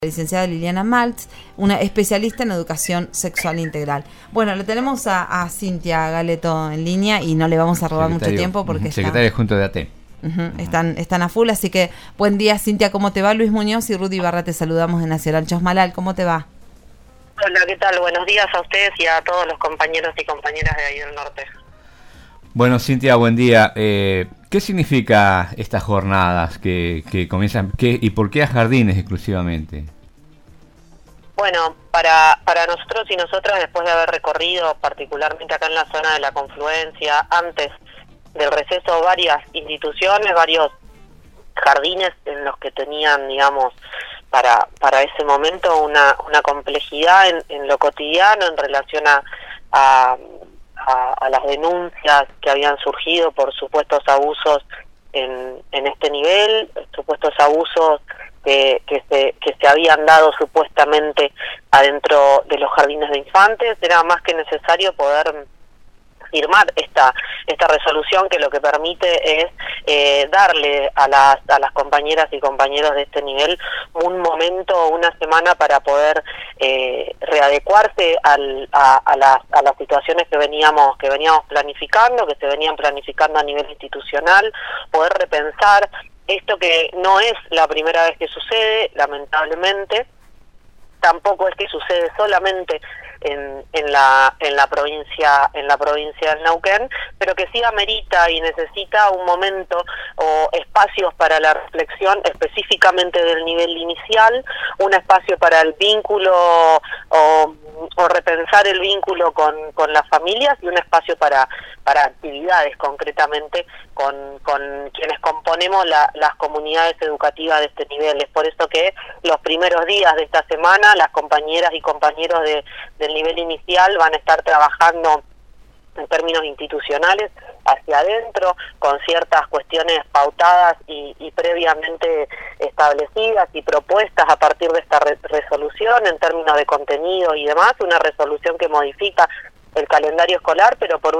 Licenciada Liliana Maltz, una especialista en educación sexual integral. Bueno, lo tenemos a Cintia Galeto en línea y no le vamos a robar mucho tiempo porque secretaria junto de AT. Están a full, así que buen día, Cintia, ¿cómo te va? Luis Muñoz y Rudy Barra te saludamos de Nacional Chosmalal, ¿cómo te va? Hola, ¿qué tal? Buenos días a ustedes y a todos los compañeros y compañeras de ahí del norte. Bueno, Cintia, buen día. ¿Qué significa estas jornadas que comienzan y por qué a jardines exclusivamente? Bueno, para nosotros y nosotras, después de haber recorrido particularmente acá en la zona de la confluencia, antes del receso, varias instituciones, varios jardines en los que tenían, digamos, para ese momento una complejidad en lo cotidiano en relación a las denuncias que habían surgido por supuestos abusos en este nivel, supuestos abusos que se habían dado supuestamente adentro de los jardines de infantes. Era más que necesario poder firmar esta resolución que lo que permite es darle a las compañeras y compañeros de este nivel un momento, una semana para poder readecuarse a las situaciones que veníamos planificando, que se venían planificando a nivel institucional, poder repensar esto que no es la primera vez que sucede, lamentablemente. Tampoco es que sucede solamente en la provincia del Neuquén, pero que sí amerita y necesita un momento o espacios para la reflexión específicamente del nivel inicial, un espacio para el vínculo o repensar el vínculo con las familias y un espacio para actividades concretamente con quienes componemos las comunidades educativas de este nivel. Es por eso que los primeros días de esta semana las compañeras y compañeros del nivel inicial van a estar trabajando en términos institucionales hacia adentro, con ciertas cuestiones pautadas y previamente establecidas y propuestas a partir de esta resolución en términos de contenido y demás, una resolución que modifica el calendario escolar, pero por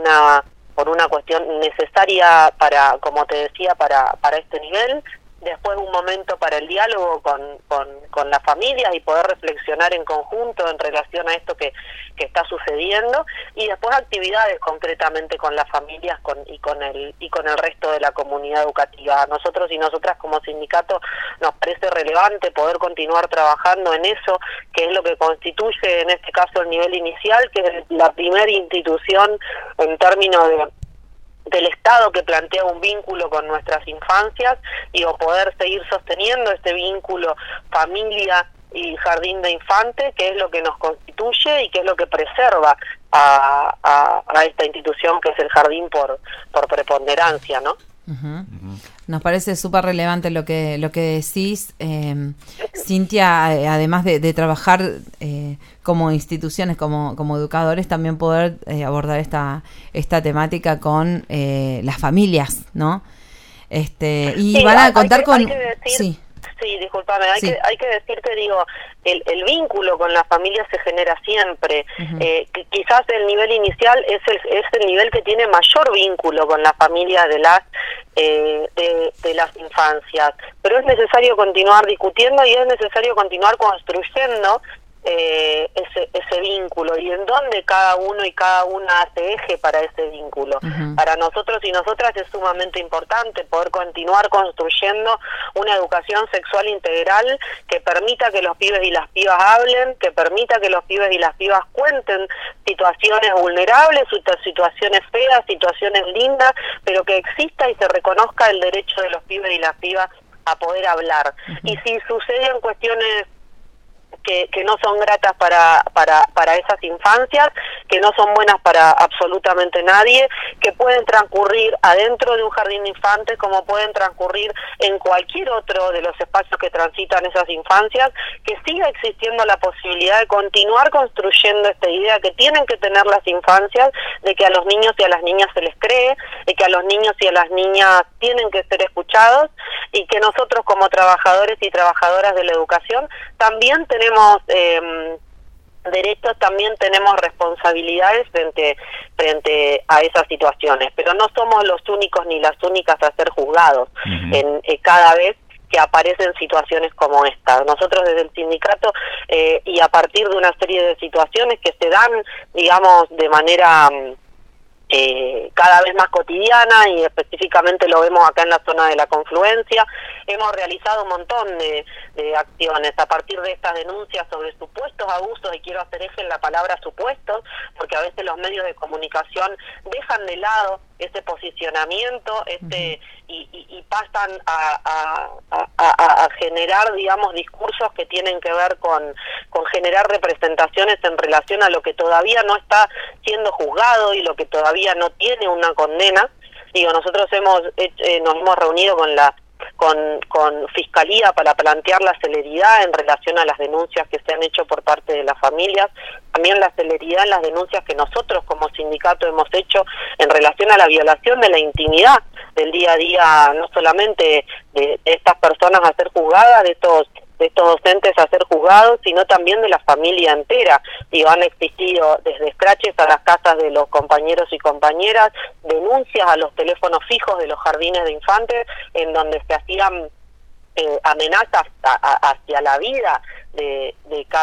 una cuestión necesaria para, como te decía, para este nivel. Después un momento para el diálogo con las familias y poder reflexionar en conjunto en relación a esto que está sucediendo, y después actividades concretamente con las familias y con el resto de la comunidad educativa. A nosotros y nosotras como sindicato nos parece relevante poder continuar trabajando en eso, que es lo que constituye en este caso el nivel inicial, que es la primera institución en términos del Estado que plantea un vínculo con nuestras infancias, y o poder seguir sosteniendo este vínculo familia y jardín de infantes, que es lo que nos constituye y que es lo que preserva a esta institución que es el jardín por preponderancia, ¿no? Nos parece súper relevante lo que decís, Cintia, además de trabajar como instituciones, como educadores, también poder abordar esta temática con las familias, ¿no? Y sí, van a contar con... Sí, discúlpame, hay que decir que digo, el vínculo con la familia se genera siempre. Quizás el nivel inicial es el nivel que tiene mayor vínculo con la familia de las infancias, pero es necesario continuar discutiendo y es necesario continuar construyendo ese vínculo, y en donde cada uno y cada una hace eje para ese vínculo. Para nosotros y nosotras es sumamente importante poder continuar construyendo una educación sexual integral que permita que los pibes y las pibas hablen, que permita que los pibes y las pibas cuenten situaciones vulnerables, situaciones feas, situaciones lindas, pero que exista y se reconozca el derecho de los pibes y las pibas a poder hablar. Y si suceden cuestiones que no son gratas para esas infancias, que no son buenas para absolutamente nadie, que pueden transcurrir adentro de un jardín de infantes como pueden transcurrir en cualquier otro de los espacios que transitan esas infancias, que siga existiendo la posibilidad de continuar construyendo esta idea que tienen que tener las infancias, de que a los niños y a las niñas se les cree, de que a los niños y a las niñas tienen que ser escuchados, y que nosotros como trabajadores y trabajadoras de la educación también tenemos derechos, también tenemos responsabilidades frente a esas situaciones, pero no somos los únicos ni las únicas a ser juzgados. Cada vez que aparecen situaciones como esta. Nosotros desde el sindicato, y a partir de una serie de situaciones que se dan, digamos, de manera cada vez más cotidiana, y específicamente lo vemos acá en la zona de la confluencia, hemos realizado un montón de acciones a partir de estas denuncias sobre supuestos abusos, y quiero hacer eje en la palabra supuestos, porque a veces los medios de comunicación dejan de lado ese posicionamiento y pasan a generar, digamos, discursos que tienen que ver con generar representaciones en relación a lo que todavía no está siendo juzgado y lo que todavía no tiene una condena. Digo, nosotros nos hemos reunido con Fiscalía para plantear la celeridad en relación a las denuncias que se han hecho por parte de las familias, también la celeridad en las denuncias que nosotros como sindicato hemos hecho en relación a la violación de la intimidad del día a día, no solamente de estas personas a ser juzgadas, de estos docentes a ser juzgados, sino también de la familia entera. Digo, han existido desde scratches a las casas de los compañeros y compañeras, denuncias a los teléfonos fijos de los jardines de infantes, en donde se hacían amenazas hacia la vida de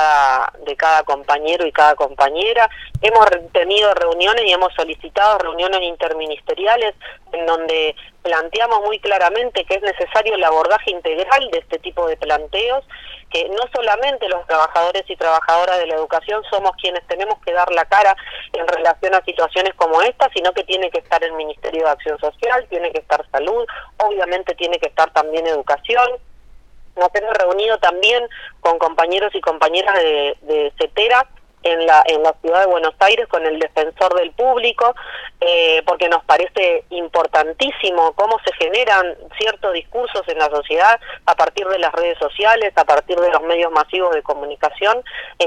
cada compañero y cada compañera. Hemos tenido reuniones y hemos solicitado reuniones interministeriales en donde planteamos muy claramente que es necesario el abordaje integral de este tipo de planteos, que no solamente los trabajadores y trabajadoras de la educación somos quienes tenemos que dar la cara en relación a situaciones como esta, sino que tiene que estar el Ministerio de Acción Social, tiene que estar Salud, obviamente tiene que estar también Educación. Nos hemos reunido también con compañeros y compañeras de CETERA en la ciudad de Buenos Aires con el defensor del público, porque nos parece importantísimo cómo se generan ciertos discursos en la sociedad a partir de las redes sociales, a partir de los medios masivos de comunicación,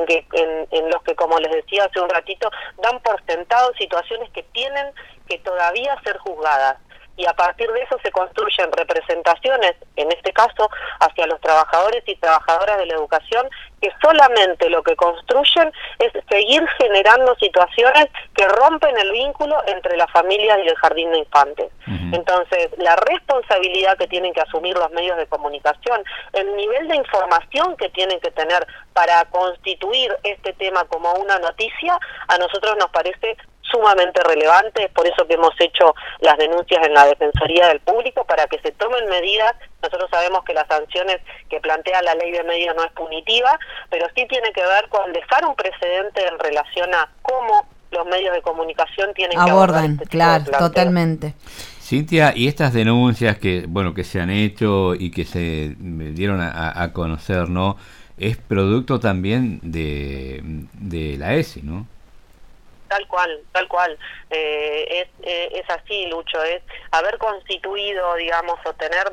en los que, como les decía hace un ratito, dan por sentado situaciones que tienen que todavía ser juzgadas. Y a partir de eso se construyen representaciones, en este caso, hacia los trabajadores y trabajadoras de la educación, que solamente lo que construyen es seguir generando situaciones que rompen el vínculo entre las familias y el jardín de infantes. Entonces, la responsabilidad que tienen que asumir los medios de comunicación, el nivel de información que tienen que tener para constituir este tema como una noticia, a nosotros nos parece sumamente relevante. Es por eso que hemos hecho las denuncias en la Defensoría del Público, para que se tomen medidas. Nosotros sabemos que las sanciones que plantea la ley de medios no es punitiva, pero sí tiene que ver con dejar un precedente en relación a cómo los medios de comunicación tienen que abordar este tipo claro, de planteos. totalmente. Cintia, y estas denuncias que se han hecho y que se dieron a conocer, ¿no? Es producto también de la ESI, ¿no? Tal cual. Es así, Lucho, es haber constituido, digamos, o tener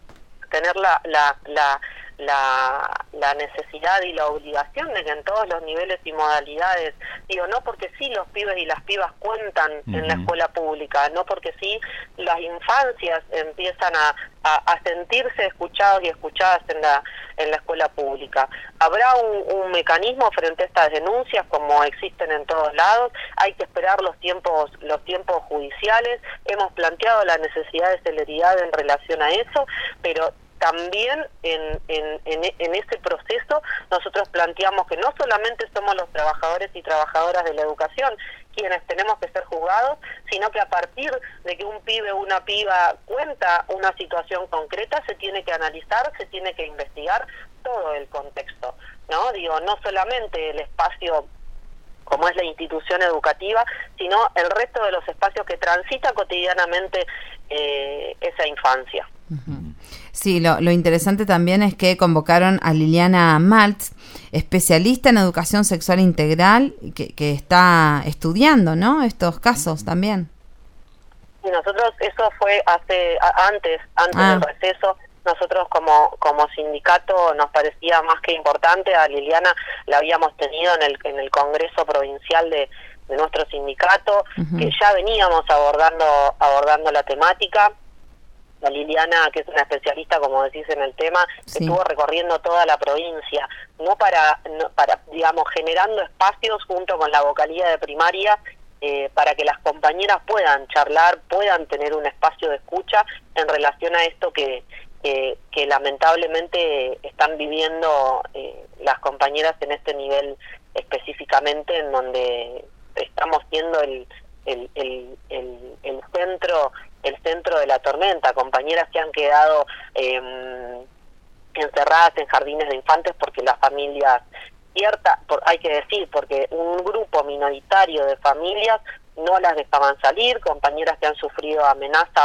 la necesidad y la obligación de que en todos los niveles y modalidades, digo, no porque sí los pibes y las pibas cuentan en la escuela pública, no porque sí las infancias empiezan a sentirse escuchados y escuchadas en la escuela pública. Habrá un mecanismo frente a estas denuncias, como existen en todos lados. Hay que esperar los tiempos judiciales. Hemos planteado la necesidad de celeridad en relación a eso, pero también en ese proceso nosotros planteamos que no solamente somos los trabajadores y trabajadoras de la educación quienes tenemos que ser juzgados, sino que a partir de que un pibe o una piba cuenta una situación concreta, se tiene que analizar, se tiene que investigar todo el contexto, ¿no? Digo, no solamente el espacio como es la institución educativa, sino el resto de los espacios que transita cotidianamente esa infancia. Sí, lo interesante también es que convocaron a Liliana Maltz, especialista en educación sexual integral, que está estudiando, ¿no?, estos casos también. Y nosotros, eso fue antes del receso. Nosotros como sindicato nos parecía más que importante. A Liliana la habíamos tenido en el Congreso Provincial de nuestro sindicato, que ya veníamos abordando la temática. La Liliana, que es una especialista, como decís, en el tema, estuvo recorriendo toda la provincia, no para digamos, generando espacios junto con la vocalía de primaria, para que las compañeras puedan charlar, puedan tener un espacio de escucha en relación a esto que que lamentablemente están viviendo las compañeras en este nivel específicamente, en donde estamos siendo el centro de la tormenta, compañeras que han quedado encerradas en jardines de infantes porque las familias hay que decir, porque un grupo minoritario de familias no las dejaban salir, compañeras que han sufrido amenazas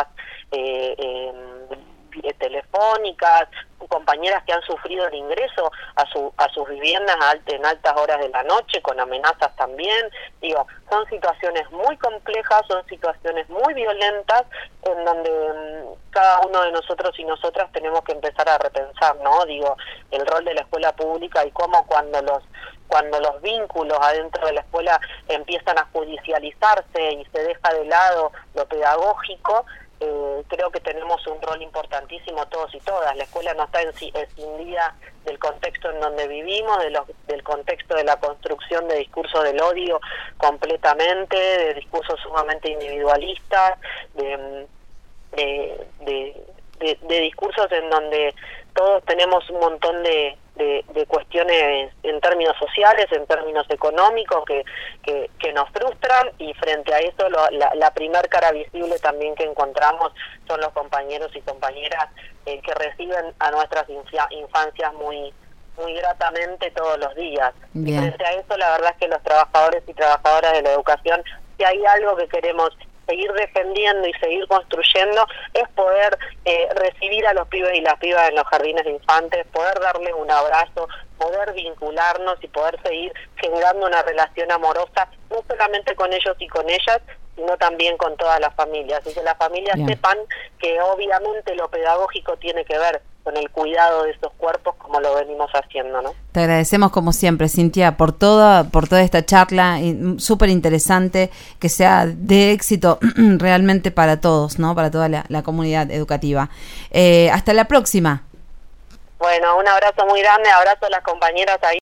telefónicas, compañeras que han sufrido el ingreso a sus viviendas en altas horas de la noche, con amenazas también. Digo, son situaciones muy complejas, son situaciones muy violentas, en donde cada uno de nosotros y nosotras tenemos que empezar a repensar, ¿no? Digo, el rol de la escuela pública y cómo cuando los vínculos adentro de la escuela empiezan a judicializarse y se deja de lado lo pedagógico, creo que tenemos un rol importantísimo todos y todas. La escuela no está escindida del contexto en donde vivimos, del contexto de la construcción de discursos del odio completamente, de discursos sumamente individualistas, de discursos en donde todos tenemos un montón de cuestiones en términos sociales, en términos económicos que nos frustran, y frente a eso la primer cara visible también que encontramos son los compañeros y compañeras que reciben a nuestras infancias muy gratamente todos los días. Y frente a eso, la verdad es que los trabajadores y trabajadoras de la educación, si hay algo que queremos seguir defendiendo y seguir construyendo, es poder recibir a los pibes y las pibas en los jardines de infantes, poder darles un abrazo, poder vincularnos y poder seguir generando una relación amorosa, no solamente con ellos y con ellas, sino también con todas las familias. Y que las familias sepan que obviamente lo pedagógico tiene que ver con el cuidado de esos cuerpos, como lo venimos haciendo, ¿no? Te agradecemos como siempre, Cintia, por toda esta charla súper interesante, que sea de éxito realmente para todos, ¿no? Para toda la comunidad educativa. Hasta la próxima. Bueno, un abrazo muy grande, abrazo a las compañeras ahí.